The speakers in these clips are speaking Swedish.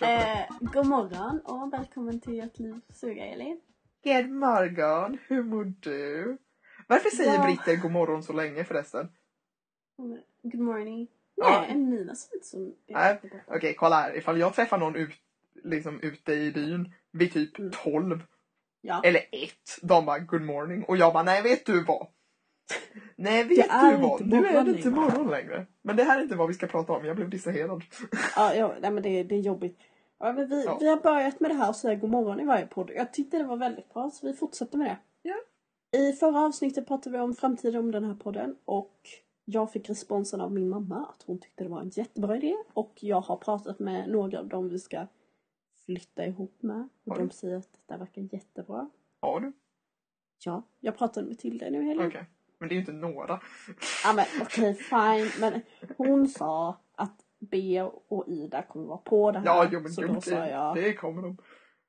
God morgon och välkommen till Ett liv suga, Elin. God morgon, hur mår du? Varför säger britter god morgon så länge förresten? Good morning. Ja. Nej, Nina ser inte så... Okej, kolla här. Ifall jag träffar någon ute i byn vid typ 12 eller 1, de bara good morning. Och jag bara, nej vet du vad? Nej vet du vad? Nu är det inte morgon längre. Men det här är inte vad vi ska prata om, jag blev distraherad. Nej, men det är jobbigt. Ja, men vi har börjat med det här och säga god morgon i varje podd. Jag tyckte det var väldigt bra, så vi fortsätter med det. Ja. I förra avsnittet pratade vi om framtiden om den här podden. Och jag fick responsen av min mamma att hon tyckte det var en jättebra idé. Och jag har pratat med några av dem vi ska flytta ihop med. Och de säger att det verkar jättebra. Har du? Ja, jag pratade med Tilde nu heller. Okej, men det är ju inte några. Ja men okej, fine. Men hon sa att B och Ida kommer vara på det här. Ja, jo, men så då sa jag... det kommer de.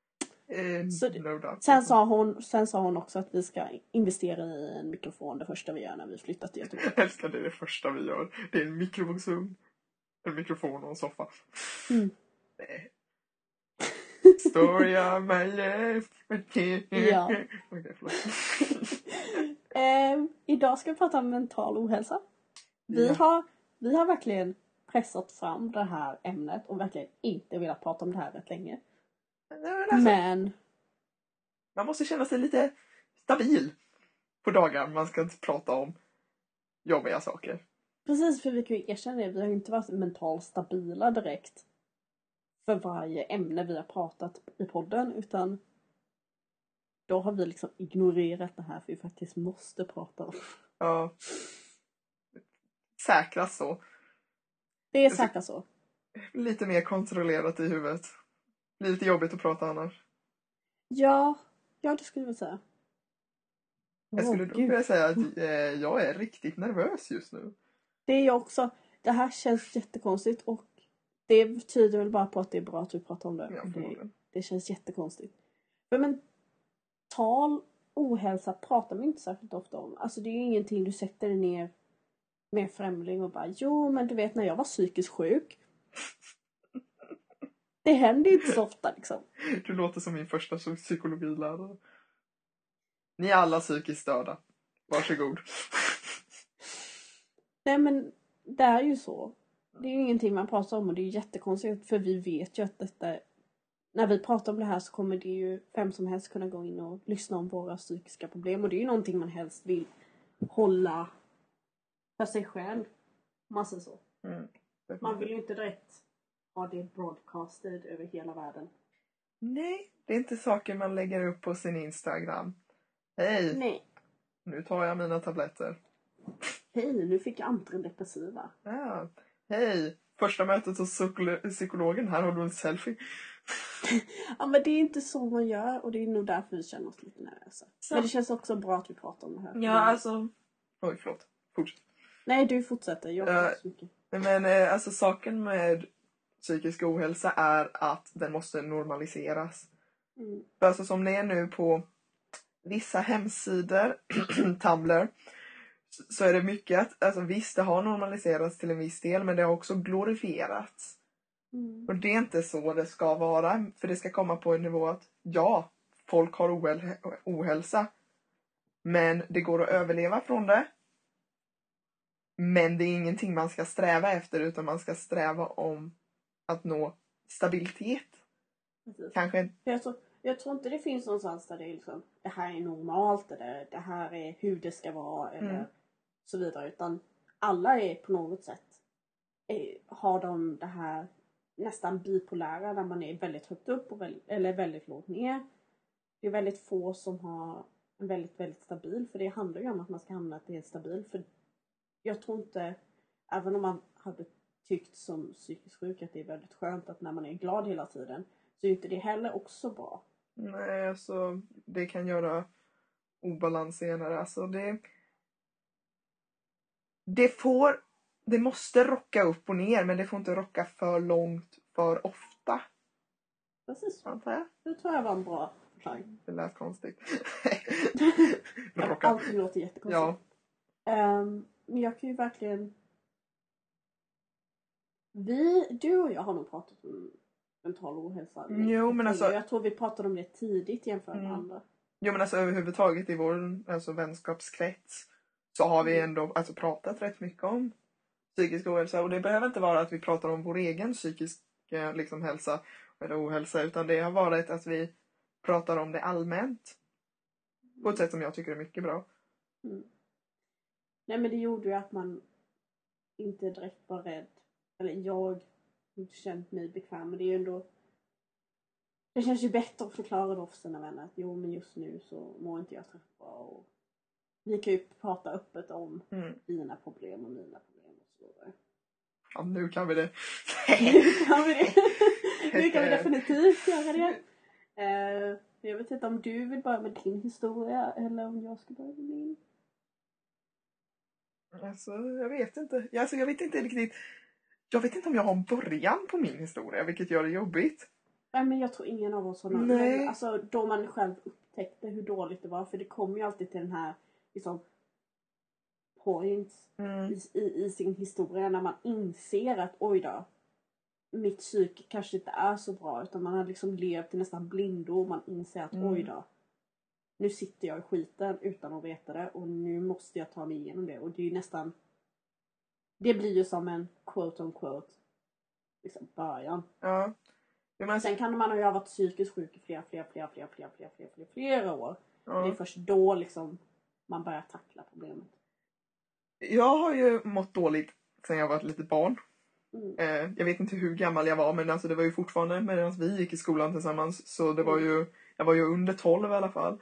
Sen sa hon också att vi ska investera i en mikrofon det första vi gör när vi flyttar till Göteborg. Jag älskar det första vi gör. Det är en mikrovågsugn, en mikrofon och en soffa. Nej. Story of my life. Ja. Okej, förlåt. Idag ska vi prata om mental ohälsa. Vi har verkligen pressat fram det här ämnet och verkligen inte velat prata om det här rätt länge. Men man måste känna sig lite stabil på dagar man ska inte prata om jobbiga saker. Precis, för vi kan ju erkänna det. Vi har ju inte varit mentalt stabila direkt för varje ämne vi har pratat i podden, utan då har vi liksom ignorerat det här för vi faktiskt måste prata om. Ja. Säkrast så. Det är säkert så. Lite mer kontrollerat i huvudet. Lite jobbigt att prata annars. Ja, det skulle jag säga. Jag skulle då vilja säga att jag är riktigt nervös just nu. Det är jag också. Det här känns jättekonstigt och det betyder väl bara på att det är bra att vi pratar om det. Ja, det känns jättekonstigt. Men mental ohälsa pratar man inte särskilt ofta om. Alltså det är ju ingenting du sätter dig ner med en främling och bara, jo men du vet när jag var psykiskt sjuk. Det händer inte så ofta liksom. Du låter som min första psykologilärare. Ni är alla psykiskt störda. Varsågod. Nej men det är ju så. Det är ju ingenting man pratar om och det är ju jättekonstigt för vi vet ju att detta, när vi pratar om det här så kommer det ju vem som helst kunna gå in och lyssna om våra psykiska problem och det är ju någonting man helst vill hålla för sig själv. Man säger så. Man vill ju inte direkt ha det broadcasted över hela världen. Nej, det är inte saker man lägger upp på sin Instagram. Hej! Nej. Nu tar jag mina tabletter. Hej, nu fick jag antidepressiva. Ja. Hej! Första mötet hos psykologen. Här har du en selfie. Ja, men det är inte så man gör. Och det är nog därför vi känner oss lite nervösa. Men det känns också bra att vi pratar om det här. Ja, alltså... Oj, förlåt. Fortsätt. Nej, du fortsätter. Jag pratar så mycket. Men alltså saken med psykisk ohälsa är att den måste normaliseras. För alltså som det är nu på vissa hemsidor, Tumblr, så är det mycket att, alltså visst det har normaliserats till en viss del, men det har också glorifierats. Och det är inte så det ska vara, för det ska komma på en nivå att ja, folk har ohälsa, men det går att överleva från det. Men det är ingenting man ska sträva efter, utan man ska sträva om att nå stabilitet. Precis. Kanske. Jag tror inte det finns någonstans där det är liksom, det här är normalt eller det här är hur det ska vara eller så vidare. Utan alla är på något sätt, har de det här nästan bipolära där man är väldigt högt upp eller väldigt lågt ner. Det är väldigt få som har en väldigt, väldigt stabil. För det handlar ju om att man ska hamna att det är stabil. För jag tror inte, även om man hade tyckt som psykiskt sjuk att det är väldigt skönt att när man är glad hela tiden, så är inte det heller också bra. Nej, alltså det kan göra obalans senare. Alltså det måste rocka upp och ner, men det får inte rocka för långt för ofta. Precis. Antar jag. Det tror jag var en bra förklaring. Det lät konstigt. Allt låter jättekonstigt. Ja. Men jag kan ju verkligen... Du och jag har nog pratat om mental ohälsa. Jo, men alltså... Jag tror vi pratade om det tidigt jämfört med andra. Jo, men alltså överhuvudtaget i vår vänskapskrets så har vi ändå pratat rätt mycket om psykisk ohälsa. Och det behöver inte vara att vi pratar om vår egen psykiska hälsa eller ohälsa, utan det har varit att vi pratar om det allmänt på ett sätt som jag tycker är mycket bra. Nej, men det gjorde ju att man inte direkt var rädd. Eller jag har inte känt mig bekväm, men det är ju ändå... Det känns ju bättre att förklara då för sina vänner att jo, men just nu så mår inte jag så bra. Och vi kan ju prata öppet om dina problem och mina problem och så vidare. Ja, nu kan vi det. Nu kan vi definitivt göra det. Jag vet inte om du vill börja med din historia eller om jag ska börja med min. Alltså, jag vet inte. Jag vet inte riktigt. Jag vet inte om jag har en början på min historia, vilket gör det jobbigt. Nej, men jag tror ingen av oss har någon. Nej. Men, alltså, då man själv upptäckte hur dåligt det var. För det kommer ju alltid till den här liksom, points i sin historia. När man inser att oj då, mitt psyke kanske inte är så bra. Utan man har liksom levt i nästan blindo. Och man inser att oj då, nu sitter jag i skiten utan att veta det. Och nu måste jag ta mig igenom det. Och det är ju nästan... Det blir ju som en quote on quote liksom början. Ja. Sen kan man ju ha varit psykiskt sjuk i flera år. Ja. Det är först då liksom man börjar tackla problemet. Jag har ju mått dåligt sen jag var ett litet barn. Jag vet inte hur gammal jag var, men alltså det var ju fortfarande medan vi gick i skolan tillsammans. Så det var ju, jag var ju under 12 i alla fall.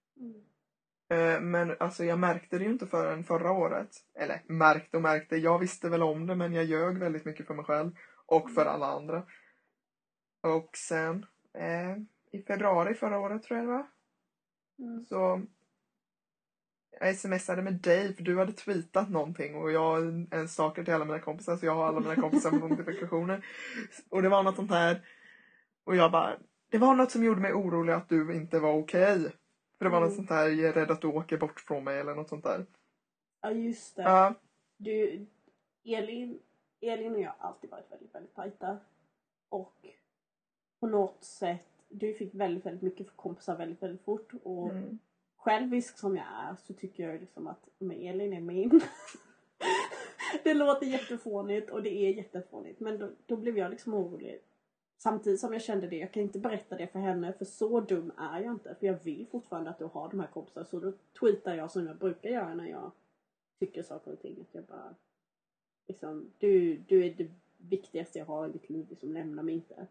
Men alltså jag märkte det ju inte förrän förra året. Eller märkte. Jag visste väl om det, men jag ljög väldigt mycket för mig själv. Och för alla andra. Och sen i februari förra året tror jag det var. Så jag smsade med dig för du hade tweetat någonting. Och jag en stalker till alla mina kompisar. Så jag har alla mina kompisar med notifikationer. Och det var något sånt här. Och jag bara, det var något som gjorde mig orolig att du inte var okej. För det var något sånt här, jag är rädd att du åker bort från mig eller något sånt där. Ja, just det. Ja. Elin och jag har alltid varit väldigt, väldigt tajta. Och på något sätt, du fick väldigt, väldigt mycket för kompisar väldigt, väldigt fort. Och självisk som jag är så tycker jag liksom att Elin är min. Det låter jättefånigt och det är jättefånigt. Men då blev jag liksom orolig. Samtidigt som jag kände det, jag kan inte berätta det för henne, för så dum är jag inte. För jag vill fortfarande att du har de här kompisarna. Så då tweetar jag som jag brukar göra när jag tycker saker och ting. Att jag bara, liksom, du är det viktigaste jag har i mitt liv, liksom, lämna mig inte.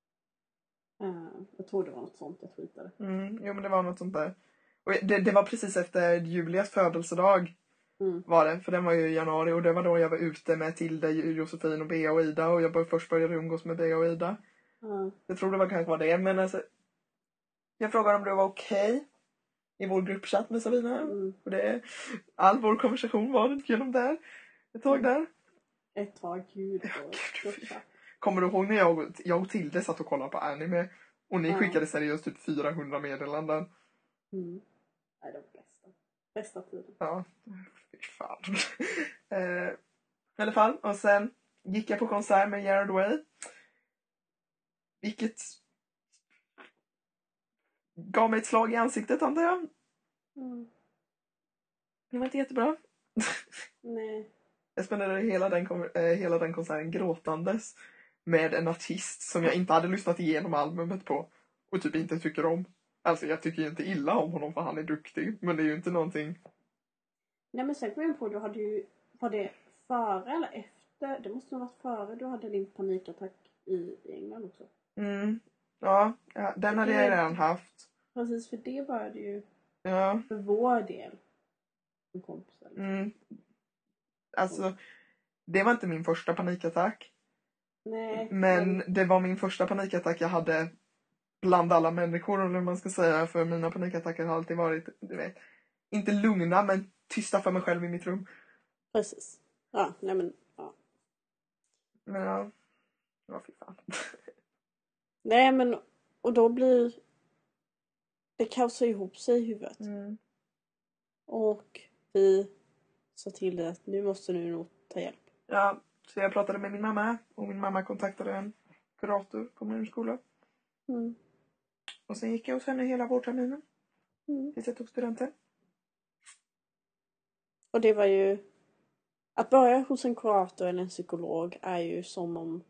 Jag tror det var något sånt jag tweetade. Jo, men det var något sånt där. Och det var precis efter Julias födelsedag. Var det, för den var ju i januari. Och det var då jag var ute med Tilde, Josefin och Bea och Ida. Och jag först började umgås med Bea och Ida. Jag tror det var kanske var det. Men alltså, jag frågade om det var okej i vår gruppchatt med Sabina. Och all vår konversation var genom där. Ett tag där. Ett tag, gud. Kommer du ihåg när jag och Tilde satt och kollade på anime? Och ni skickade seriöst typ 400 meddelanden. Nej, det var bästa tiden. Ja, fy fan. I alla fall. Och sen gick jag på konsert med Jared Way. Vilket gav mig ett slag i ansiktet, antar jag. Det var inte jättebra. Nej. Jag spenderade hela den konserten gråtandes med en artist som jag inte hade lyssnat igenom albumet på. Och typ inte tycker om. Alltså jag tycker ju inte illa om honom för han är duktig. Men det är ju inte någonting... Nej, men sen kom jag på, var det före eller efter? Det måste ha varit före du hade din panikattack i England också. Ja, den hade jag redan haft. Precis, för det började ju för vår del. En kompis. Alltså, det var inte min första panikattack. Nej. Men det var min första panikattack jag hade bland alla människor, eller man ska säga. För mina panikattacker har alltid varit, du vet, inte lugna men tysta för mig själv i mitt rum. Precis. Ja, nej men, ja. Men ja, fy fan. Nej men, och då blir det kaosar ihop sig i huvudet. Och vi sa till det att nu måste du nog ta hjälp. Ja, så jag pratade med min mamma och min mamma kontaktade kurator på min skola. Mm. Och sen gick jag hos henne hela vårterminen. Mm. Tills jag tog studenten. Och det var ju... Att börja hos en kurator eller en psykolog är ju som om...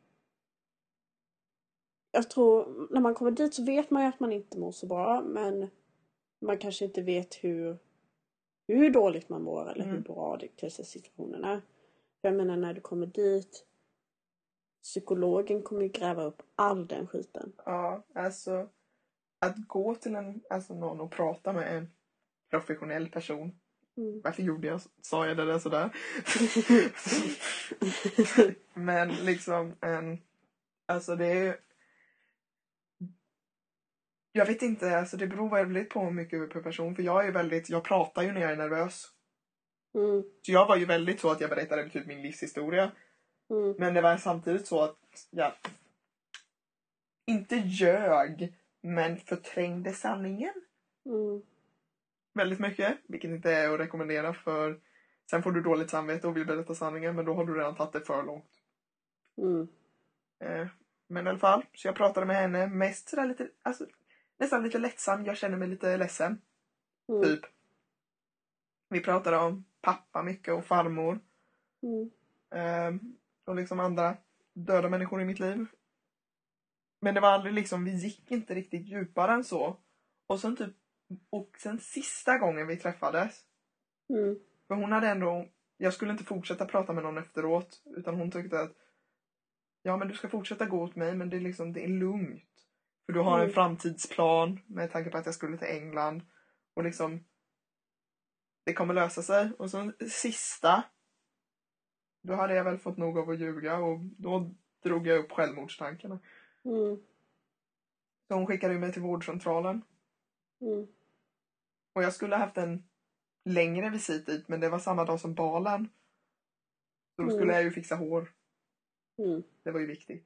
Jag tror, när man kommer dit så vet man ju att man inte mår så bra. Men man kanske inte vet hur dåligt man mår eller hur bra det kanske situationen är. För jag menar, när du kommer dit, psykologen kommer ju gräva upp all den skiten. Ja, alltså att gå till någon och prata med en professionell person. Varför sa jag det där sådär? Men liksom alltså det är... Jag vet inte, alltså det beror väldigt på mycket per person. För jag pratar ju när jag är nervös. Så jag var ju väldigt så att jag berättade typ min livshistoria. Men det var samtidigt så att jag inte ljög, men förträngde sanningen. Väldigt mycket, vilket inte är att rekommendera, för sen får du dåligt samvete och vill berätta sanningen, men då har du redan tagit det för långt. Men i alla fall, så jag pratade med henne mest sådär lite, alltså nästan lite lättsam, jag känner mig lite ledsen. Typ. Vi pratade om pappa mycket och farmor. Och liksom andra döda människor i mitt liv. Men det var aldrig liksom, vi gick inte riktigt djupare än så. Och sen sista gången vi träffades. För hon hade ändå, jag skulle inte fortsätta prata med någon efteråt. Utan hon tyckte att, ja men du ska fortsätta gå åt mig, men det är lugnt. För du har en framtidsplan med tanke på att jag skulle till England. Och liksom, det kommer lösa sig. Och så sista, då hade jag väl fått nog av att ljuga. Och då drog jag upp självmordstankarna. Så hon skickade mig till vårdcentralen. Och jag skulle haft en längre visit dit, men det var samma dag som balen. Så då skulle jag ju fixa hår. Det var ju viktigt.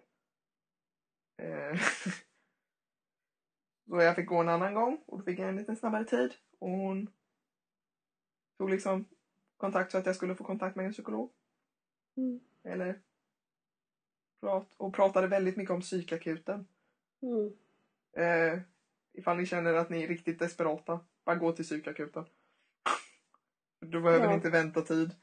Så jag fick gå en annan gång. Och då fick jag en lite snabbare tid. Och hon tog liksom kontakt så att jag skulle få kontakt med en psykolog. Eller pratade väldigt mycket om psykakuten. Ifall ni känner att ni är riktigt desperata, bara gå till psykakuten. Du behöver inte vänta tid.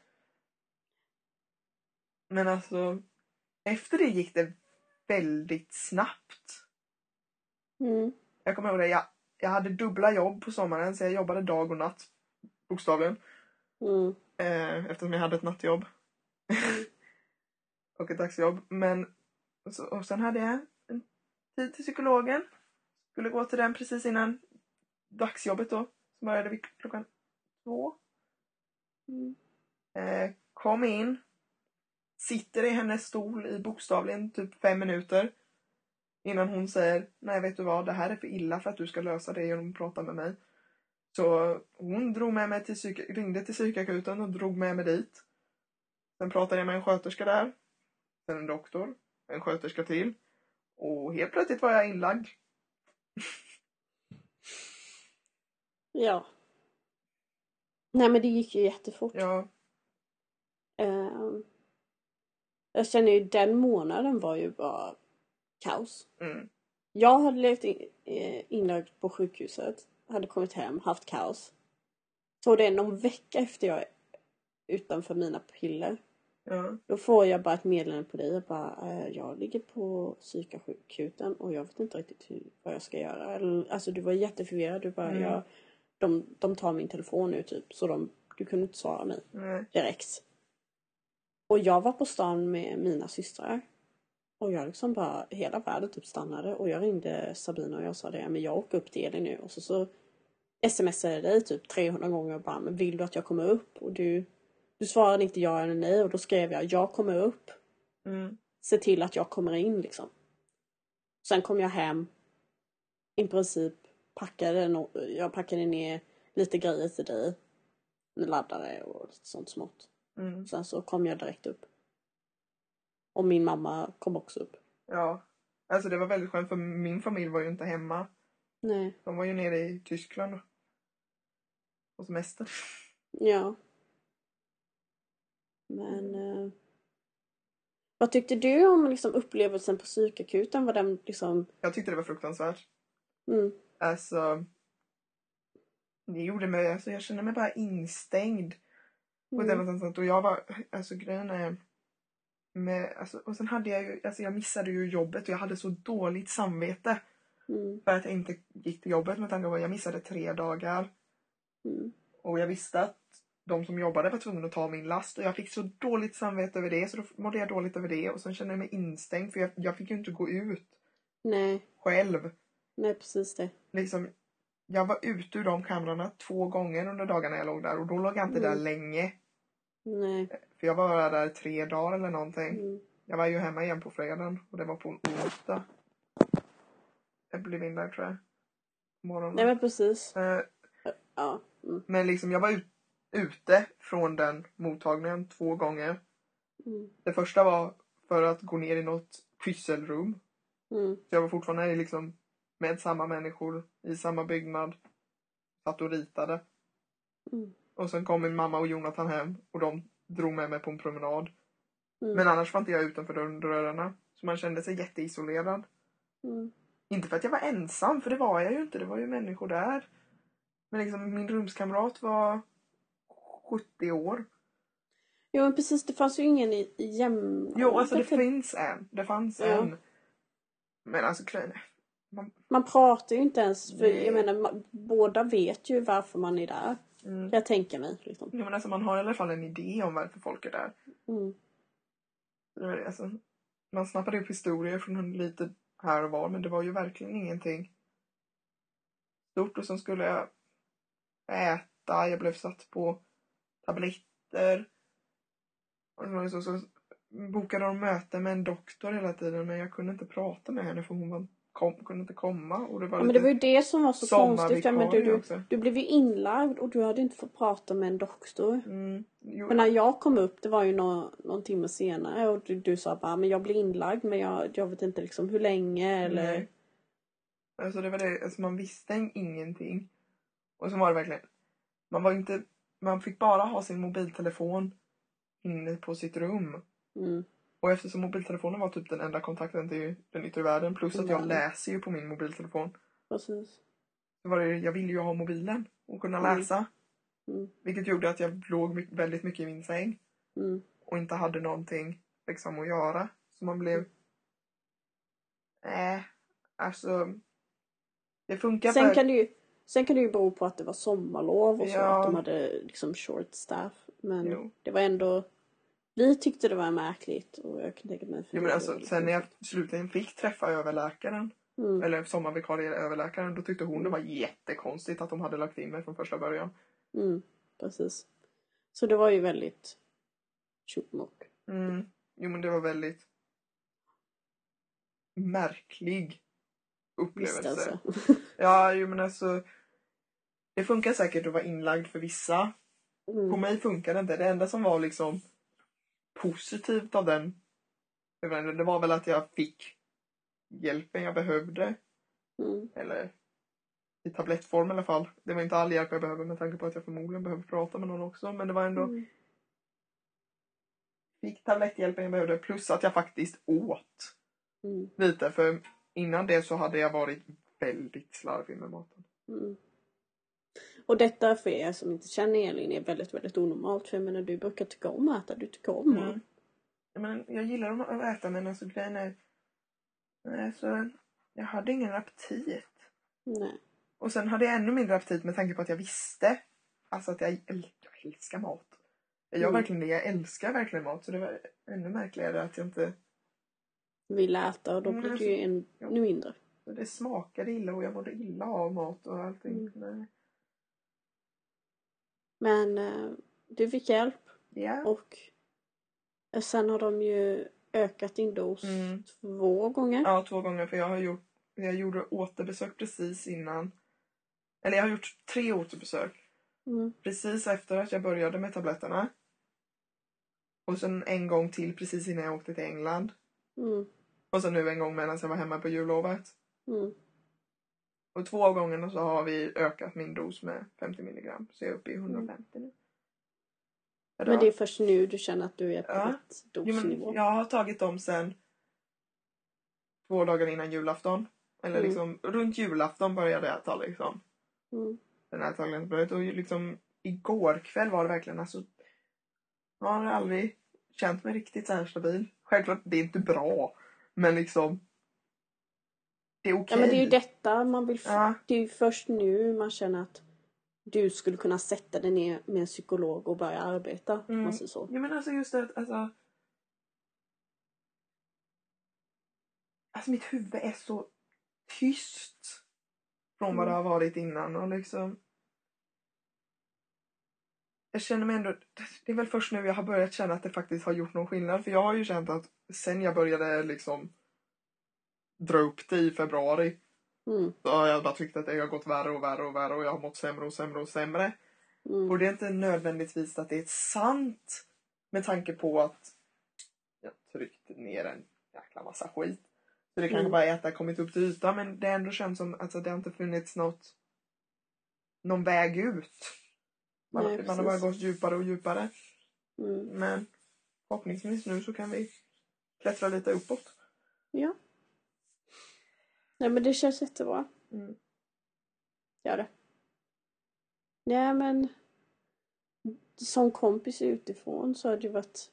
Men alltså, efter det gick det väldigt snabbt. Jag kommer ihåg det, jag hade dubbla jobb på sommaren, så jag jobbade dag och natt, bokstavligen. Eftersom jag hade ett nattjobb. Och ett dagsjobb. Men, och sen hade jag en tid till psykologen. Skulle gå till den precis innan dagsjobbet då. Så började vi 2:00. Kom in. Sitter i hennes stol i bokstavligen typ 5 minuter. Innan hon säger, nej vet du vad, det här är för illa för att du ska lösa det genom att prata med mig. Så hon drog med mig ringde till psykakuten och drog med mig dit. Sen pratade jag med en sköterska där. Sen en doktor. En sköterska till. Och helt plötsligt var jag inlagd. Ja. Nej, men det gick ju jättefort. Ja. Jag känner ju, den månaden var ju bara kaos. Jag hade levt inlagd på sjukhuset. Hade kommit hem, haft kaos. Så det är någon vecka efter jag är utanför mina piller. Då får jag bara ett meddelande på dig. Jag ligger på psykakuten och jag vet inte riktigt vad jag ska göra. Alltså du var jätteförvirrad. Du bara, de tar min telefon nu typ. Så du kunde inte svara mig direkt. Och jag var på stan med mina systrar. Och jag liksom bara, hela världen typ stannade. Och jag ringde Sabina och jag sa det, men jag åker upp till Elin nu. Och så smsade dig typ 300 gånger och bara, men vill du att jag kommer upp? Och du svarade inte ja eller nej. Och då skrev jag kommer upp. Se till att jag kommer in liksom. Sen kom jag hem. I princip jag packade ner lite grejer till dig. Laddare och sånt smått. Sen så kom jag direkt upp. Och min mamma kom också upp. Ja. Alltså det var väldigt skönt, för min familj var ju inte hemma. Nej. De var ju nere i Tyskland. På semester. Ja. Men Vad tyckte du om liksom upplevelsen på psykakuten? Var den liksom... Jag tyckte det var fruktansvärt. Mm. Alltså, det gjorde mig, alltså jag kände mig bara instängd. Och jag var, alltså grejen är med, alltså, och sen hade jag ju, alltså jag missade ju jobbet och jag hade så dåligt samvete. För att jag inte gick till jobbet med tanke på att jag missade 3 dagar. Och jag visste att de som jobbade var tvungna att ta min last. Och jag fick så dåligt samvete över det. Så då mådde jag dåligt över det. Och sen kände jag mig instängd. För jag fick ju inte gå ut. Nej. Själv. Nej, precis det. Liksom, jag var ute ur de kamerorna 2 gånger under dagarna jag låg där. Och då låg jag inte där länge. Nej. För jag var där 3 dagar eller någonting. Jag var ju hemma igen på fredagen. Och det var på en onsdag. Jag blev inlagd tror jag. Morgonen. Nej, men precis. Ja. Men liksom jag var ute från den mottagningen 2 gånger. Det första var för att gå ner i något pysselrum. Så jag var fortfarande liksom med samma människor i samma byggnad. Satt och ritade. Och sen kom min mamma och Jonathan hem och de drog med mig på en promenad. Men annars var inte jag utanför dörrarna. Så man kände sig jätteisolerad. Inte för att jag var ensam, för det var jag ju inte. Det var ju människor där. Men liksom min rumskamrat var 70 år. Jo, men precis. Det fanns ju ingen i Jo, alltså det finns en. Det fanns en. Men alltså, man pratar ju inte ens. För jag menar, båda vet ju varför man är där. Jag tänker mig. Liksom. Jo, men alltså man har i alla fall en idé om varför folk är där. Alltså, man snappade upp historier från lite här och var. Men det var ju verkligen ingenting stort. Och sen skulle jag äta. Jag blev satt på tabletter. Och så bokade de möte med en doktor hela tiden. Men jag kunde inte prata med henne för hon kunde inte komma. Och det var men det var ju det som var så konstigt. Men du blev ju inlagd och du hade inte fått prata med en doktor. Men när jag kom upp, det var ju någon timme senare. Och du sa bara, men jag blir inlagd. Men jag vet inte liksom hur länge eller... Nej. Alltså det var det, alltså man visste ingenting. Och så var det verkligen, man fick bara ha sin mobiltelefon inne på sitt rum. Och eftersom mobiltelefonen var typ den enda kontakten till den yttre världen, plus att jag läser ju på min mobiltelefon. Precis. Så var det, jag ville ju ha mobilen och kunna läsa. Vilket gjorde att jag låg väldigt mycket i min säng. Och inte hade någonting liksom att göra. Så man blev... alltså... Det funkar Sen kan det ju bero på att det var sommarlov och så. Ja. Att de hade liksom short staff. Men det var ändå... Vi tyckte det var märkligt. Och jag kan tänka mig... Jo, men alltså, sen när jag slutligen fick träffa överläkaren. Eller sommarvikarie överläkaren. Då tyckte hon det var jättekonstigt att de hade lagt in mig från första början. Precis. Så det var ju väldigt tjockmock. Jo, men det var väldigt märklig upplevelse. Ja, jo men alltså det funkar säkert att vara inlagd för vissa. På mig funkar det inte. Det enda som var liksom positivt av den, det var väl att jag fick hjälpen jag behövde. Eller i tablettform i alla fall. Det var inte all hjälp jag behövde med tanke på att jag förmodligen behövde prata med någon också. Men det var ändå fick tabletthjälpen jag behövde. Plus att jag faktiskt åt lite. För innan det så hade jag varit väldigt slarvig med maten. Och detta för er som inte känner Elin är väldigt, väldigt onormalt. För jag menar, du brukar tycka om att äta. Du tycker om mat. Men jag gillar att äta, men alltså grejen är... Alltså, jag hade ingen aptit. Nej. Och sen hade jag ännu mindre aptit med tanke på att jag visste alltså att jag älskar mat. Jag gör verkligen det. Jag älskar verkligen mat. Så det var ännu märkligare att jag inte... vill äta och då blir det ju ännu mindre. Det smakade illa och jag mådde illa av mat och allting. Men du fick hjälp. Ja. Och sen har de ju ökat din dos 2 gånger. Ja, 2 gånger. För jag gjorde återbesök precis innan. Eller jag har gjort 3 återbesök. Precis efter att jag började med tabletterna. Och sen en gång till precis innan jag åkte till England. Och sen nu en gång medan jag var hemma på jullovet. Och 2 av gångerna så har vi ökat min dos med 50 milligram. Så jag är uppe i 150 nu. Men det är först nu du känner att du är på rätt dosnivå? Jag har tagit dem sen 2 dagar innan julafton. Eller liksom runt julafton började jag ta liksom. Den här tagningsbörjan. Och liksom igår kväll var det verkligen alltså. Jag har aldrig känt mig riktigt så här stabil. Självklart, det är inte bra. Men liksom. Det är okej. Ja, men det är ju detta man vill. Det är ju först nu man känner att du skulle kunna sätta dig ner med en psykolog och börja arbeta. Man säger så. Ja, men alltså just det. Alltså mitt huvud är så tyst. Från vad det har varit innan. Och liksom. Jag känner mig ändå. Det är väl först nu jag har börjat känna att det faktiskt har gjort någon skillnad. För jag har ju känt att sen jag började liksom dra upp det i februari. Så har jag bara tyckt att det har gått värre och värre och värre. Och jag har mått sämre och sämre och sämre. Och det är inte nödvändigtvis att det är sant. Med tanke på att jag tryckte ner en jäkla massa skit. Så det kanske bara är att det har kommit upp till ytan. Men det ändå känns som att det har inte funnits någon väg ut. Man har bara gått djupare och djupare. Men förhoppningsvis nu så kan vi klättra lite uppåt. Ja. Nej, men det känns jättebra. Gör det. Nej, men som kompis utifrån så har det varit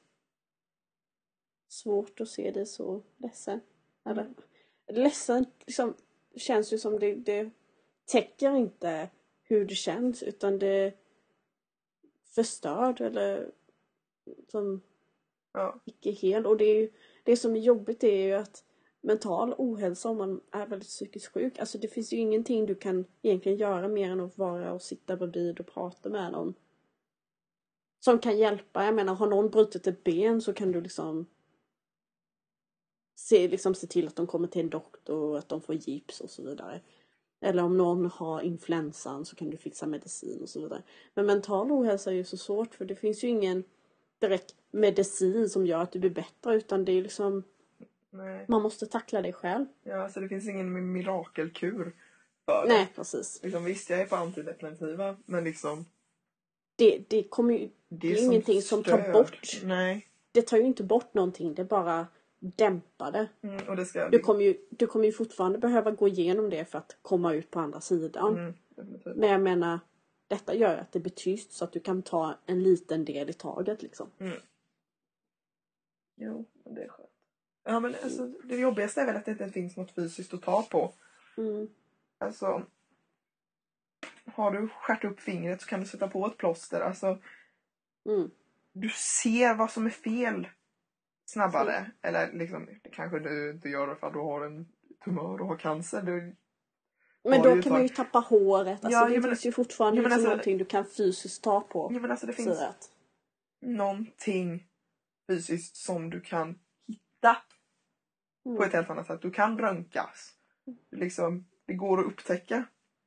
svårt att se dig så ledsen. Eller ledsen liksom, känns ju som det täcker inte hur det känns, utan det förstörd eller som icke hel. Och det som är jobbigt är ju att mental ohälsa, om man är väldigt psykiskt sjuk, alltså det finns ju ingenting du kan egentligen göra mer än att vara och sitta bredvid och prata med någon som kan hjälpa. Jag menar, har någon brutit ett ben så kan du liksom se till att de kommer till en doktor och att de får gips och så vidare. Eller om någon har influensan så kan du fixa medicin och så vidare. Men mental ohälsa är ju så svårt, för det finns ju ingen direkt medicin som gör att du blir bättre, utan det är liksom man måste tackla det själv. Ja, så det finns ingen mirakelkur för det. Nej, precis. Liksom, visst, jag är på antidepressiva, men liksom det kommer ju, det är ingenting som tar bort. Nej. Det tar ju inte bort någonting, det bara dämpar det. Och det ska du kommer ju fortfarande behöva gå igenom det för att komma ut på andra sidan. Men jag menar, detta gör att det blir tyst så att du kan ta en liten del i taget liksom. Jo, det är skönt. Ja, men alltså, det jobbigaste är väl att det inte finns något fysiskt att ta på. Alltså, har du skärt upp fingret så kan du sätta på ett plåster. Alltså, du ser vad som är fel snabbare. Eller liksom, det kanske du inte gör för att du har en tumör och har cancer. Men då kan man ju tappa håret. Alltså, det finns ju fortfarande någonting du kan fysiskt ta på. Ja, men alltså det finns någonting fysiskt som du kan hitta på ett helt annat sätt. Du kan röntgas. Liksom, det går att upptäcka.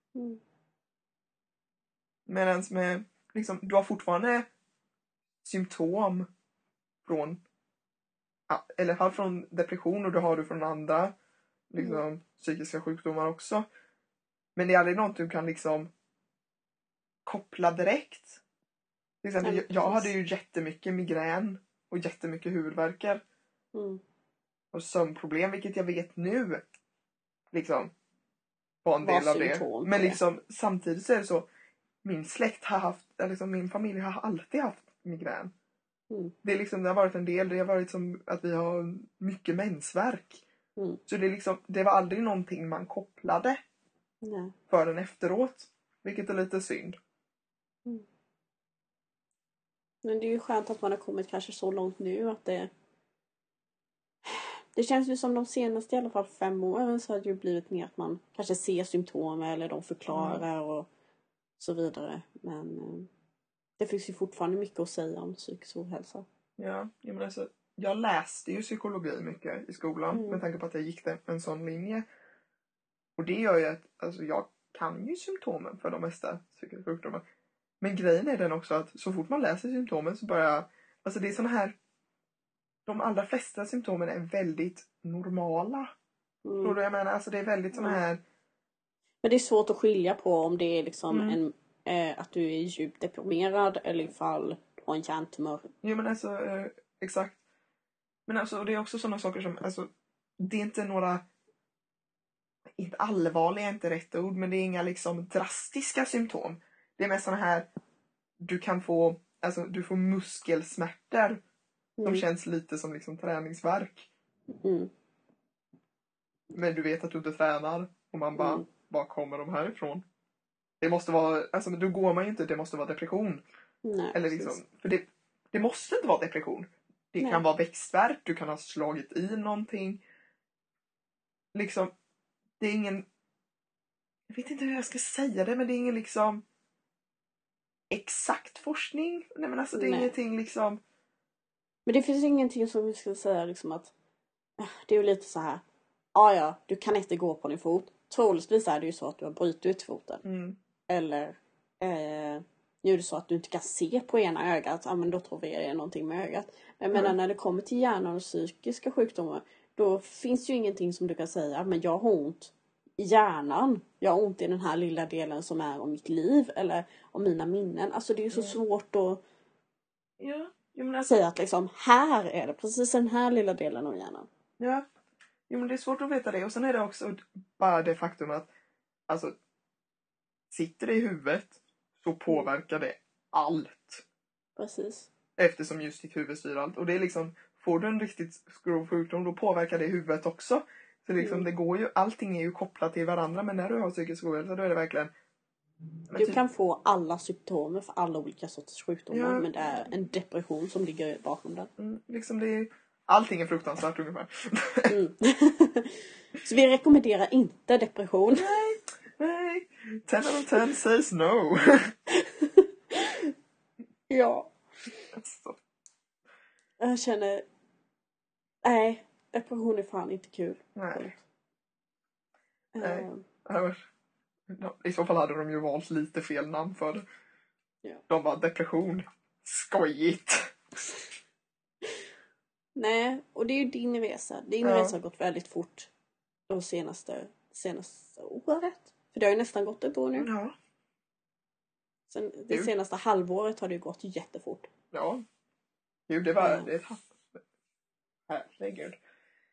Medan med liksom, du har fortfarande symptom från från depression, och det har du från andra liksom, psykiska sjukdomar också. Men det är aldrig något du kan liksom koppla direkt. Till exempel, jag hade ju jättemycket migrän och jättemycket huvudvärkar. Och sömnproblem, vilket jag vet nu liksom var en del av det. Men liksom samtidigt så är det så, min släkt har haft, liksom, min familj har alltid haft migrän. Det är liksom, det har varit en del, det har varit som att vi har mycket mensvärk. Så det är liksom, det var aldrig någonting man kopplade förrän efteråt, vilket är lite synd. Men det är ju skönt att man har kommit kanske så långt nu att det känns ju som de senaste i alla fall 5 åren så har det ju blivit mer att man kanske ser symptom eller de förklarar och så vidare. Men det finns ju fortfarande mycket att säga om psykisk ohälsa. Ja, men alltså, jag läste ju psykologi mycket i skolan med tanke på att jag gick en sån linje. Och det gör ju att alltså, jag kan ju symptomen för de mesta psykiska sjukdomar. Men grejen är den också att så fort man läser symptomen så börjar, alltså det är såna här, de allra flesta symptomen är väldigt normala. Tror du jag menar? Alltså det är väldigt såna här. Men det är svårt att skilja på om det är liksom att du är djupt deprimerad eller ifall du och en hjärntumör. Jo men alltså, exakt. Men alltså det är också sådana saker som, alltså det är inte några, inte allvarliga är inte rätt ord, men det är inga liksom drastiska symptom. Det är mest sådana här, du kan få, alltså du får muskelsmärtor som känns lite som liksom träningsvärk. Men du vet att du inte tränar och man bara, var kommer de här ifrån? Det måste vara, alltså då går man ju inte, det måste vara depression. Nej, eller liksom, för det måste inte vara depression. Det kan vara växtvärk, du kan ha slagit i någonting. Liksom, det är ingen, jag vet inte hur jag ska säga det, men det är ingen liksom exakt forskning. Nej men alltså det är ingenting liksom. Men det finns ingenting som vi ska säga liksom att det är ju lite så här. Ja, du kan inte gå på din fot. Troligtvis är det ju så att du har brutit ut foten. Eller nu är det så att du inte kan se på ena ögat. Ja, men då tror vi det är någonting med ögat. Men när det kommer till hjärnan och psykiska sjukdomar, då finns ju ingenting som du kan säga. Men jag har ont i hjärnan. Jag har ont i den här lilla delen som är om mitt liv. Eller om mina minnen. Alltså det är ju så svårt att säga att liksom, här är det precis den här lilla delen av hjärnan. Ja. Jo, men det är svårt att veta det. Och sen är det också bara det faktum att alltså, sitter det i huvudet så påverkar det allt. Precis. Eftersom just ditt huvud styr allt. Och det är liksom, får du en riktigt grov sjukdom, då påverkar det huvudet också. Så liksom, det går ju, allting är ju kopplat till varandra. Men när du har psykisk ohälsa, då är det verkligen. Du kan få alla symptomer för alla olika sorters sjukdomar. Men det är en depression som ligger bakom den. Liksom det är, allting är fruktansvärt ungefär. Så vi rekommenderar inte depression. Nej. 10 out of 10 says no. Ja. Jag känner. Nej, depression är fan inte kul. Nej. I så fall hade de ju valt lite fel namn för det. Ja. De var depression. Skojigt. Nej, och det är ju din resa. Din resa har gått väldigt fort. De senaste året. För det har ju nästan gått ett år nu. Ja. Sen det senaste halvåret har det ju gått jättefort. Ja. Jo, det var det herregud.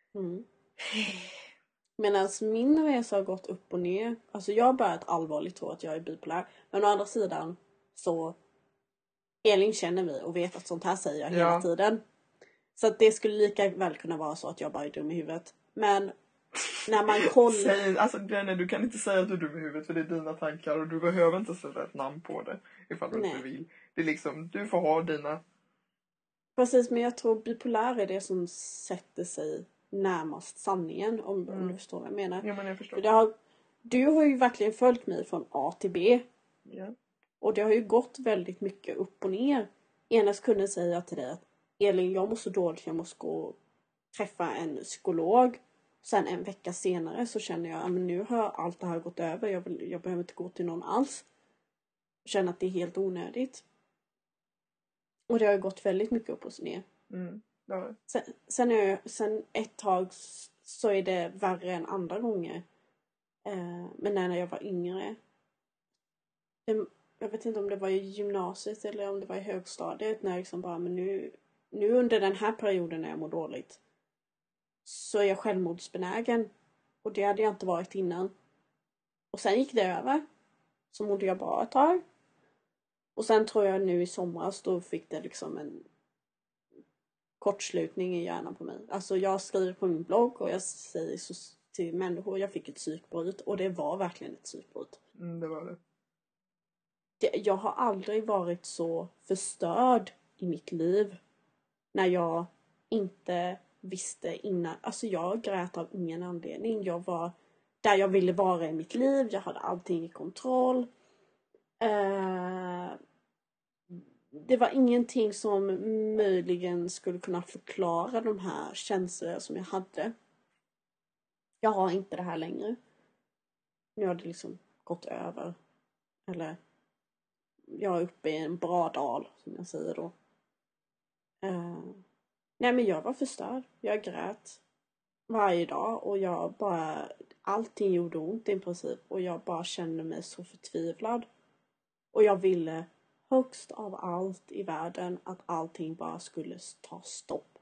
Medan min resa har gått upp och ner. Alltså jag har börjat allvarligt tro att jag är bipolär. Men å andra sidan så Elin känner vi och vet att sånt här säger jag hela tiden. Så att det skulle lika väl kunna vara så att jag bara är dum i huvudet. Men när man kollar. Alltså du kan inte säga att du är dum i huvudet, för det är dina tankar. Och du behöver inte sätta ett namn på det ifall du inte vill. Det är liksom, du får ha dina. Precis, men jag tror bipolär är det som sätter sig närmast sanningen. Om du förstår vad jag menar. Ja, men jag förstår. Du har ju verkligen följt mig från A till B. Ja. Och det har ju gått väldigt mycket upp och ner. Ena sekunden säger jag till dig att Elin, jag mår så dåligt, jag måste gå och träffa en psykolog. Sen en vecka senare så känner jag att nu har allt det här gått över. Jag behöver inte gå till någon alls. Jag känner att det är helt onödigt. Och det har gått väldigt mycket upp och ner. Ja. Sen ett tag så är det värre än andra gånger. Men när jag var yngre. Jag vet inte om det var i gymnasiet eller om det var i högstadiet. När jag liksom bara, men nu under den här perioden när jag mår dåligt. Så är jag självmordsbenägen. Och det hade jag inte varit innan. Och sen gick det över. Så mådde jag bra ett tag. Och sen tror jag nu i somras då fick det liksom en kortslutning i hjärnan på mig. Alltså jag skriver på min blogg och jag säger så till människor, jag fick ett psykbryt. Och det var verkligen ett psykbryt. Det var det. Jag har aldrig varit så förstörd i mitt liv. När jag inte visste innan. Alltså jag grät av ingen anledning. Jag var där jag ville vara i mitt liv. Jag hade allting i kontroll. Det var ingenting som möjligen skulle kunna förklara de här känslorna som jag hade. Jag har inte det här längre. Nu har det liksom gått över. Eller jag är uppe i en bra dal, som jag säger då. Nej, men jag var förstörd. Jag grät varje dag och jag bara, allting gjorde ont i princip och jag bara kände mig så förtvivlad. Och jag ville högst av allt i världen att allting bara skulle ta stopp.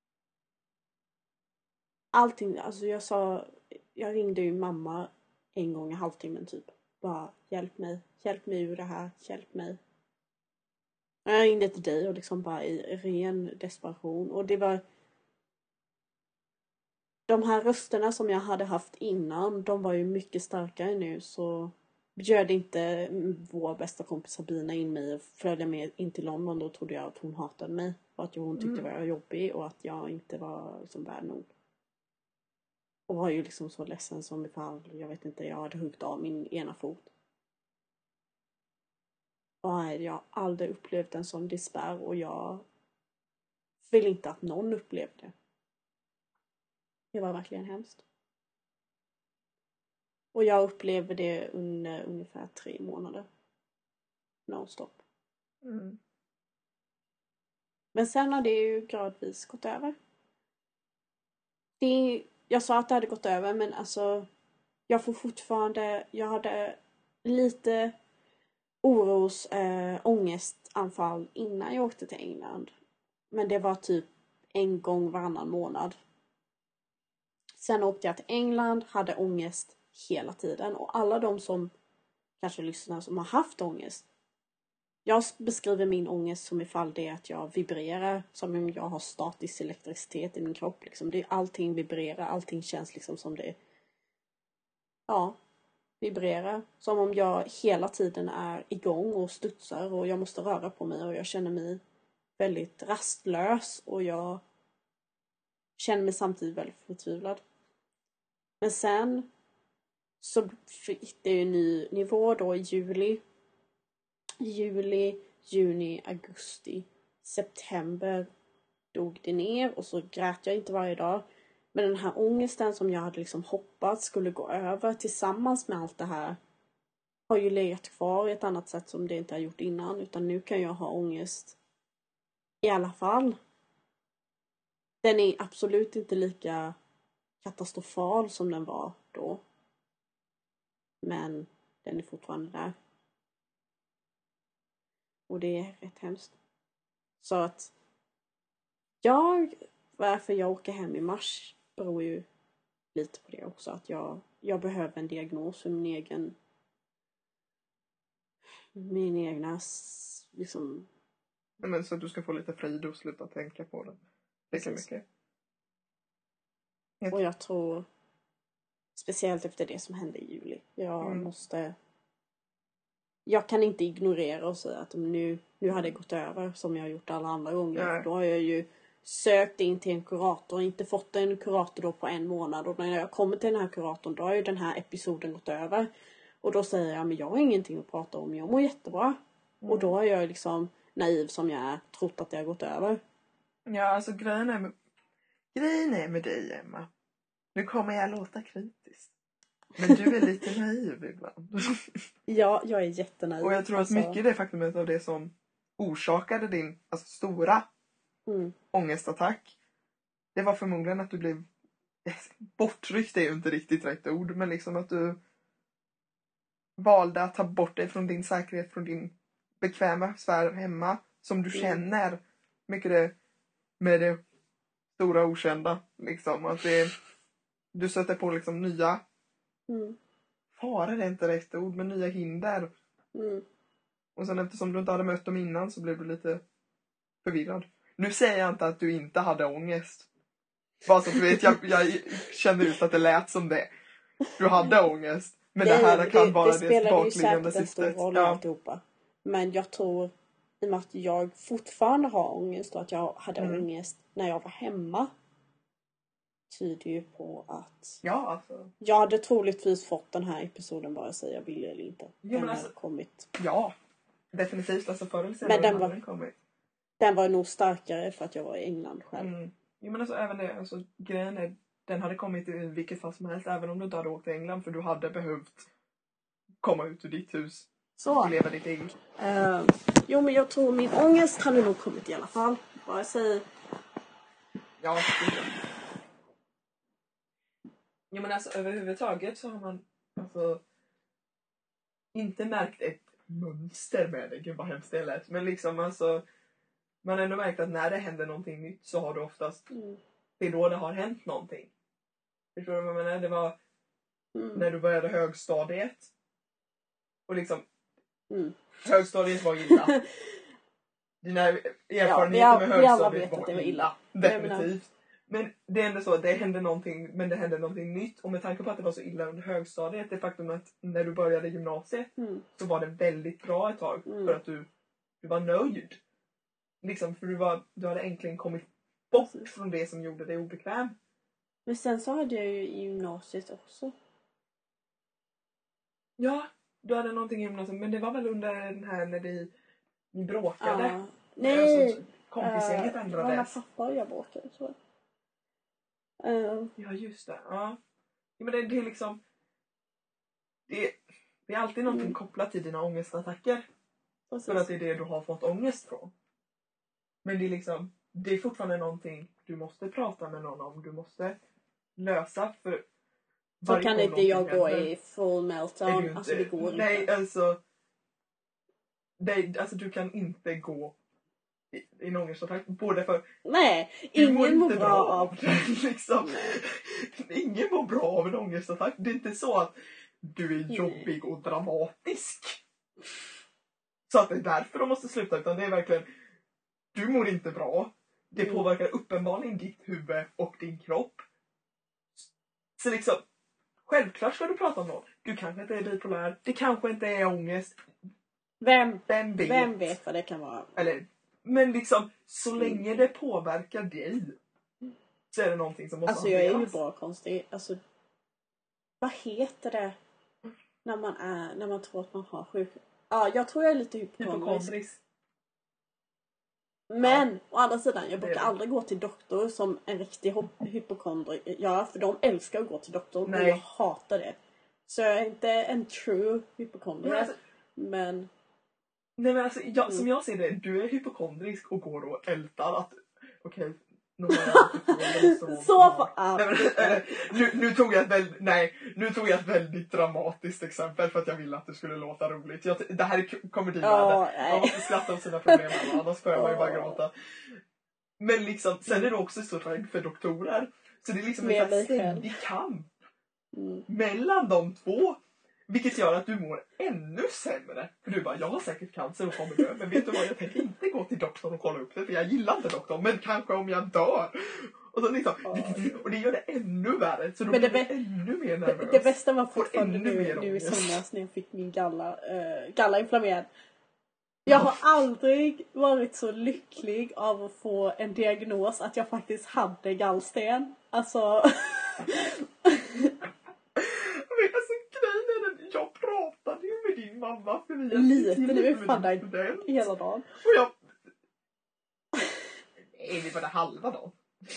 Allting, alltså jag ringde ju mamma en gång i halvtimmen typ. Bara hjälp mig ur det här, hjälp mig. Jag ringde till dig och liksom bara i ren desperation. Och det var de här rösterna som jag hade haft innan, de var ju mycket starkare nu, så bjöd inte vår bästa kompis Sabina in mig och följde med in till London. Då trodde jag att hon hatade mig och att hon tyckte jag var jobbig och att jag inte var liksom värd nog. Och var ju liksom så ledsen som ifall, jag vet inte, jag hade huggit av min ena fot. Och jag har aldrig upplevt en sån despair och jag vill inte att någon upplevde det. Det var verkligen hemskt. Och jag upplevde det under ungefär 3 månader. Non-stop. Men sen har det ju gradvis gått över. Jag sa att det hade gått över, men alltså jag får fortfarande, jag hade lite ångestanfall innan jag åkte till England. Men det var typ en gång varannan månad. Sen åkte jag till England, hade ångest hela tiden. Och alla de som kanske lyssnar som har haft ångest. Jag beskriver min ångest som ifall det är att jag vibrerar. Som om jag har statisk elektricitet i min kropp. Liksom. Allting vibrerar, allting känns liksom som det. Ja, vibrerar. Som om jag hela tiden är igång och studsar. Och jag måste röra på mig och jag känner mig väldigt rastlös. Och jag känner mig samtidigt väldigt förtvivlad. Men sen så fick det ju en ny nivå då i juli, juni, augusti, september dog det ner och så grät jag inte varje dag. Men den här ångesten som jag hade liksom hoppats skulle gå över tillsammans med allt det här har ju legat kvar i ett annat sätt som det inte har gjort innan. Utan nu kan jag ha ångest i alla fall. Den är absolut inte lika katastrofal som den var då. Men den är fortfarande där. Och det är rätt hemskt. Så att varför jag åker hem i mars beror ju lite på det också. Att jag behöver en diagnos för min egna liksom. Men så att du ska få lite frid och sluta tänka på det. Det är mycket. Och jag tror speciellt efter det som hände i juli. Jag kan inte ignorera och säga att nu har det gått över som jag har gjort alla andra gånger. För då har jag ju sökt in till en kurator och inte fått en kurator då på 1 månad. Och när jag kommer till den här kuratorn då har ju den här episoden gått över. Och då säger jag, men jag har ingenting att prata om. Jag mår jättebra. Och då har jag liksom, naiv som jag är, trott att det har gått över. Ja, alltså grejen är med dig, Emma. Nu kommer jag låta kritisk. Men du är lite naiv ibland. Ja, jag är jättenaiv. Och jag tror att mycket det faktumet av det som orsakade din stora ångestattack. Det var förmodligen att du blev bortryckt, är ju inte riktigt rätt ord. Men liksom att du valde att ta bort dig från din säkerhet, från din bekväma sfär hemma. Som du känner mycket det med det stora okända. Liksom. Att du sätter på liksom nya faror är inte rätt ord, men nya hinder. Och sen eftersom du inte hade mött dem innan så blev du lite förvirrad. Nu säger jag inte att du inte hade ångest. Bara så att du vet, jag känner ut att det lät som det. Du hade ångest. Men det här kan vara det bakliggande syftet. Det spelar ju säkert en stor roll alltihopa. Men jag tror, i och med att jag fortfarande har ångest och att jag hade ångest när jag var hemma, tyder ju på att jag hade troligtvis fått den här episoden bara säga jag ville eller inte. Den hade kommit. Ja, definitivt. Alltså förr eller senare hade den kommit. Den var nog starkare för att jag var i England själv. Jo, men alltså även det, alltså grejen är, den hade kommit i vilket fall som helst, även om du inte hade åkt till England, för du hade behövt komma ut ur ditt hus och leva ditt eget. Jo, men jag tror min ångest hade nog kommit i alla fall. Bara säger. Ja, men alltså överhuvudtaget så har man alltså inte märkt ett mönster med det. Gud vad hemskt det lät. Men liksom alltså, man har ändå märkt att när det händer någonting nytt så har du oftast, det är då det har hänt någonting. Förstår du vad jag menar? Det var när du började högstadiet. Och liksom, högstadiet var illa. Dina erfarenheter med högstadiet var illa. Definitivt. Men det är ändå så, det hände någonting nytt. Och med tanke på att det var så illa under högstadiet, det faktum att när du började gymnasiet så var det väldigt bra ett tag. För att du var nöjd. Liksom, för du hade äntligen kommit bort från det som gjorde dig obekväm. Men sen så hade jag ju i gymnasiet också. Ja, du hade någonting i gymnasiet. Men det var väl under den här när ni bråkade. Nej! Kompisgänget ändrades. Det var när pappa och jag bråkade, så. Ja, just det. Ja. Men det är liksom... Det är alltid någonting kopplat till dina ångestattacker. Precis. För att det är det du har fått ångest från. Men det är liksom... Det är fortfarande någonting du måste prata med någon om. Du måste lösa. För så kan inte jag gå i full meltdown. Alltså det går nej, inte. Alltså du kan inte gå i en ångestattack. Både för... Nej, ingen mår bra av det. Liksom. Ingen mår bra av en ångestattack. Det är inte så att du är jobbig och dramatisk. Så att det är därför de måste sluta. Utan det är verkligen... Du mår inte bra. Det påverkar uppenbarligen ditt huvud och din kropp. Så liksom... Självklart ska du prata om något. Du kanske inte är bipolär. Det kanske inte är ångest. Vem vet vad det kan vara? Men liksom, så länge det påverkar dig så är det någonting som måste alltså jag är ju bara konstig. Alltså, vad heter det när man tror att man har sjuk... Ja, jag tror jag är lite hypokondrisk. Men å andra sidan, jag brukar aldrig gå till doktor som en riktig hypokondriker. Ja, för de älskar att gå till doktor. Men jag hatar det. Så jag är inte en true hypokondriker. Men... Nej men alltså, som jag ser det, du är hypokondrisk och går och ältar att... Okej, nu tog jag ett väldigt dramatiskt exempel för att jag ville att det skulle låta roligt. Det här är komedivärde. Man måste skratta om sina problem, annars får man ju bara gråta. Men liksom, sen är du också så rädd för doktorer. Så det är liksom en ständig kamp mellan de två. Vilket gör att du mår ännu sämre. För du bara, jag har säkert cancer och kommer dö. Men vet du vad, jag tänker inte gå till doktorn och kolla upp det. För jag gillar inte doktorn. Men kanske om jag dör. Och, så liksom, och det gör det ännu värre. Så då blir det ännu mer nervös. Det bästa var fortfarande nu i somras när jag fick min galla inflammerad. Jag har aldrig varit så lycklig av att få en diagnos att jag faktiskt hade gallsten. Alltså... Jag pratade ju med din mamma för vi lite nu fan hela dagen. Och jag... Nej, det var det halva dagen.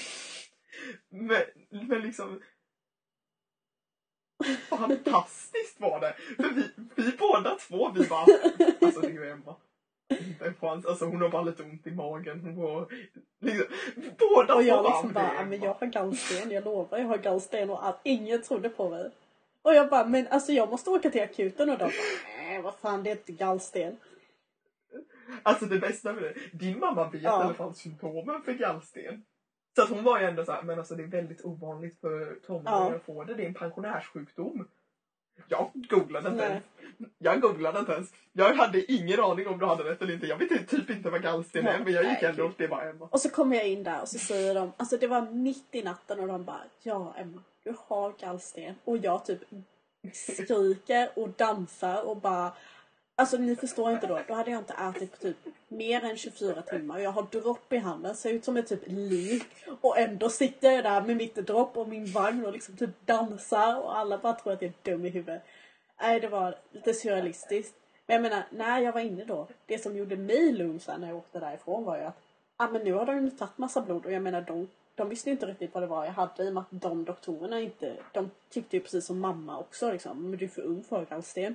Men liksom... Fantastiskt var det. För vi båda två, vi bara... Alltså det är ju Emma. Inte en chans. Alltså hon har bara lite ont i magen. Hon var... Liksom, båda och jag liksom bara, men jag har gallsten. Jag lovar, jag har gallsten och att ingen trodde på mig. Och jag bara, men alltså jag måste åka till akuten och de bara, nej vad fan, det är inte gallsten. Alltså det bästa med det, din mamma vet i alla fall symptomen för gallsten. Så att hon var ju ändå så här, men alltså det är väldigt ovanligt för tonåringar att få det. Det är en pensionärssjukdom. Jag googlade inte ens. Jag hade ingen aning om du hade rätt eller inte. Jag vet typ inte vad gallsten är, men jag gick ändå och det var Emma. Och så kommer jag in där och så säger de, alltså det var mitt i natten och de bara, ja Emma, du har gallsten. Och jag typ skriker och dansar och bara, alltså ni förstår inte då hade jag inte ätit på typ mer än 24 timmar. Och jag har dropp i handen, ser ut som ett typ lik. Och ändå sitter jag där med mitt dropp och min vagn och liksom typ dansar. Och alla bara tror att jag är dum i huvudet. Nej, det var lite surrealistiskt. Men jag menar, när jag var inne då, det som gjorde mig lugn sen när jag åkte därifrån var ju att men nu har de ju tagit massa blod. Och jag menar, de visste ju inte riktigt vad det var jag hade, i och med att de doktorerna inte, de tyckte ju precis som mamma också liksom, men du är för ung för gallsten.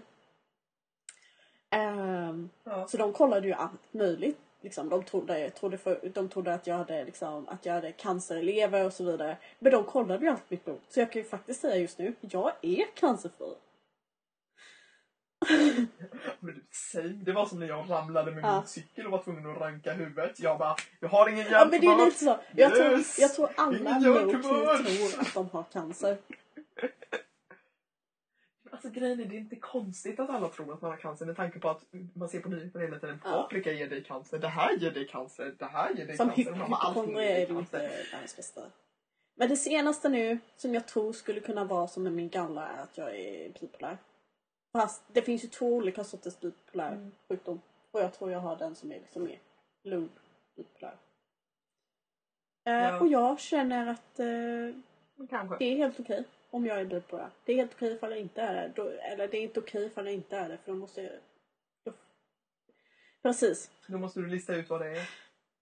Så de kollade ju allt möjligt liksom. De trodde att jag hade liksom, att jag hade cancer i lever och så vidare. Men de kollade ju allt mitt blod. Så jag kan ju faktiskt säga just nu, jag är cancerfri. Men det var som när jag ramlade med min cykel och var tvungen att ranka huvudet. Jag bara, jag har ingen hjärntumör. Men det är lite så. Jag tror alla low-key tror att de har cancer. Alltså grejen är, det är inte konstigt att alla tror att man har cancer med tanke på att man ser på nyheterna hela tiden. Paprika ger dig cancer, det här ger dig cancer, det här ger dig cancer. Som hypokondrier är det inte världens bästa. Men det senaste nu som jag tror skulle kunna vara som med min galla är att jag är bipolär. Fast det finns ju 2 olika sorters bipolär sjukdom. Och jag tror jag har den som är liksom mer lugn bipolär. Och jag känner att det är helt okej om jag är bipolär. Det är helt okej ifall jag inte är det. Eller det är inte okej ifall jag inte är det. För då måste jag... Precis. Då måste du lista ut vad det är.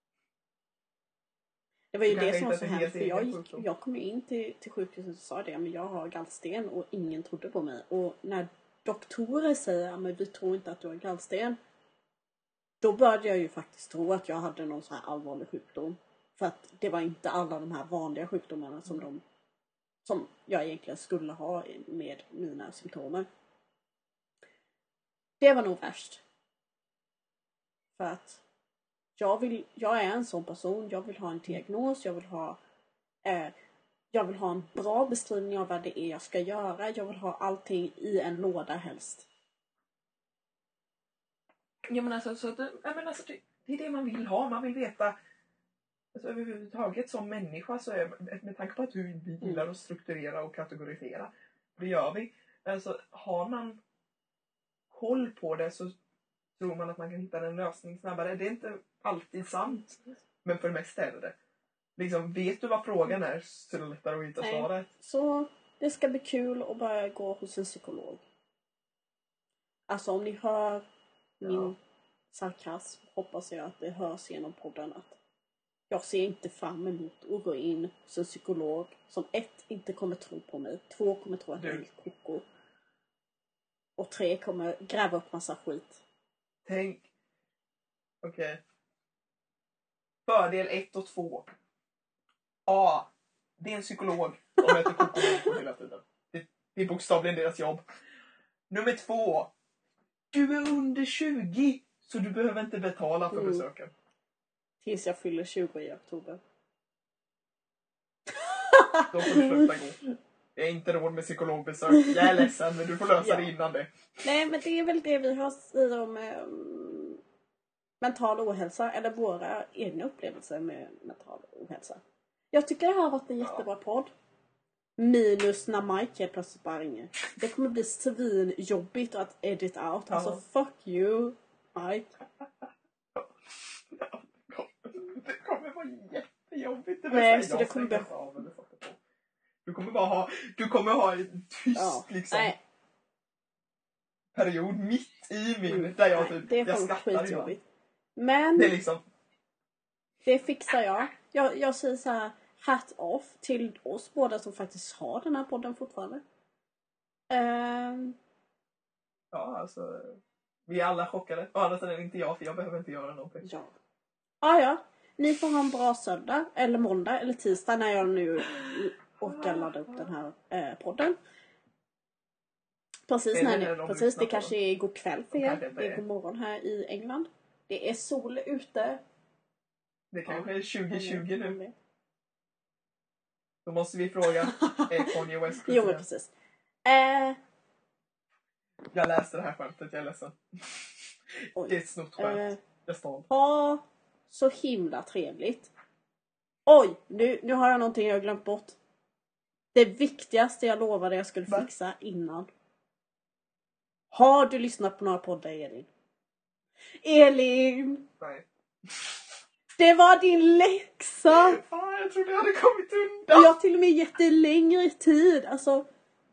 Det var ju det som var så hemskt. För jag kom in till sjukhuset och sa det. Men jag har gallsten och ingen trodde på mig. Och när doktorer säger men vi tror inte att du har gallsten. Då började jag ju faktiskt tro att jag hade någon så här allvarlig sjukdom. För att det var inte alla de här vanliga sjukdomarna som jag egentligen skulle ha med mina symptomer. Det var nog värst. För att jag är en sån person. Jag vill ha en diagnos. Jag vill ha en bra beskrivning av vad det är jag ska göra. Jag vill ha allting i en låda helst. Ja men alltså, det är det man vill ha. Man vill veta. Alltså, överhuvudtaget som människa så är med tanke på att vi gillar att strukturera och kategorisera. Det gör vi. Alltså har man koll på det så tror man att man kan hitta en lösning snabbare. Det är inte alltid sant. Men för det mesta är det. Liksom, vet du vad frågan är så är det lättare att hitta svaret. Så det ska bli kul att bara gå hos en psykolog. Alltså om ni hör min sarkasm hoppas jag att det hörs genom podden att jag ser inte fram emot att gå in hos en psykolog som 1 inte kommer tro på mig, 2 kommer tro att jag är koko och 3 kommer gräva upp massa skit. Tänk. Okej. Fördel 1 och 2. A. Det är en psykolog som heter koko hela tiden. Det är bokstavligen deras jobb. Nummer 2. Du är under 20 så du behöver inte betala för besöken. Tills jag fyller 20 i oktober. Då får du sluta gå. Jag är inte råd med psykologbesök. Jag är ledsen men du får lösa det innan det. Nej men det är väl det vi har sagt om mental ohälsa. Eller våra egna upplevelser med mental ohälsa. Jag tycker det här har varit en jättebra podd. Minus när Mike helt plötsligt bara ringer. Det kommer bli svinjobbigt att edit out. Alltså fuck you Mike. Det kommer vara jättejobbigt. Nej, så det kommer bli... Du kommer ha en tyst period mitt i min där jag typ det är jag skrattar skitjobbigt. Men det är liksom det fixar jag. Jag säger så här hat off till oss båda som faktiskt har den här podden fortfarande. Ja, alltså vi är alla chockade. Och alla säger inte jag för jag behöver inte göra någonting. Ja. Ni får ha en bra söndag eller måndag eller tisdag när jag nu orkar ladda upp den här podden. Precis, det kanske är god kväll för er. Det är god morgon här i England. Det är sol ute. Det kanske är 2020 nu. Då måste vi fråga, är Kanye West? Jo, men precis. Jag läste det här skämtet, jag är ledsen. Det är ett snott skämt. Jag stal. Ha så himla trevligt. Oj, nu har jag någonting jag glömt bort. Det viktigaste jag lovade jag skulle fixa innan. Har du lyssnat på några poddar, Elin? Elin! Nej. Det var din läxa! Fan, jag trodde jag hade kommit undan. Och jag har till och med gett det längre tid. Alltså...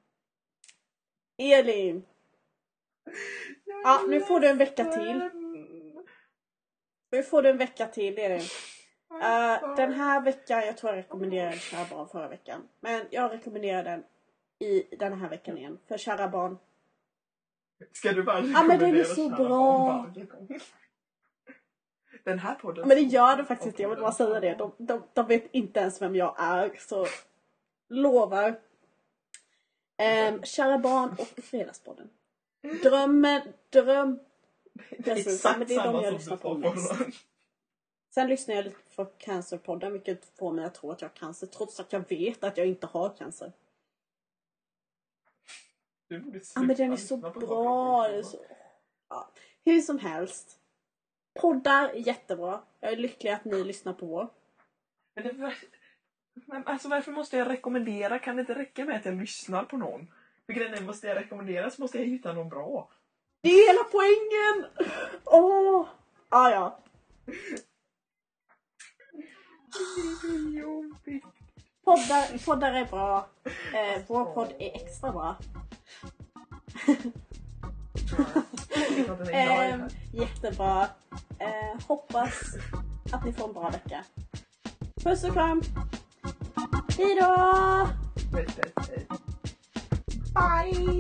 Elin. Ja, nu får du en vecka till. Nu får du en vecka till, Elin. Den här veckan, jag tror jag rekommenderade Kära barn förra veckan. Men jag rekommenderar den i den här veckan igen. För Kära barn. Ska du bara rekommendera men den är så bra. Den här podden. Men det gör det faktiskt inte, jag vill bara säga det. De vet inte ens vem jag är. Så lovar. Kära barn och Fredagspodden. Dröm. Det är Precis, exakt men det är de samma jag som lyssnar du på sa mest. förra. Sen lyssnar jag lite på Cancerpodden, vilket får mig att tro att jag har cancer, trots att jag vet att jag inte har cancer. Du borde Ja, men den är sluta så lyssna på bra. saker. Det är så... Ja. Hur som helst. Poddar är jättebra. Jag är lycklig att ni lyssnar på vår. Men alltså varför måste jag rekommendera? Kan det inte räcka med att jag lyssnar på någon? För grejen är, måste jag rekommendera så måste jag hitta någon bra. Det är hela poängen! Åh! Ah, ja. Jobbigt. Poddar är bra. Vår podd är extra bra. Jättebra. Hoppas att ni får en bra vecka. Puss och kram. Hejdå! Bye!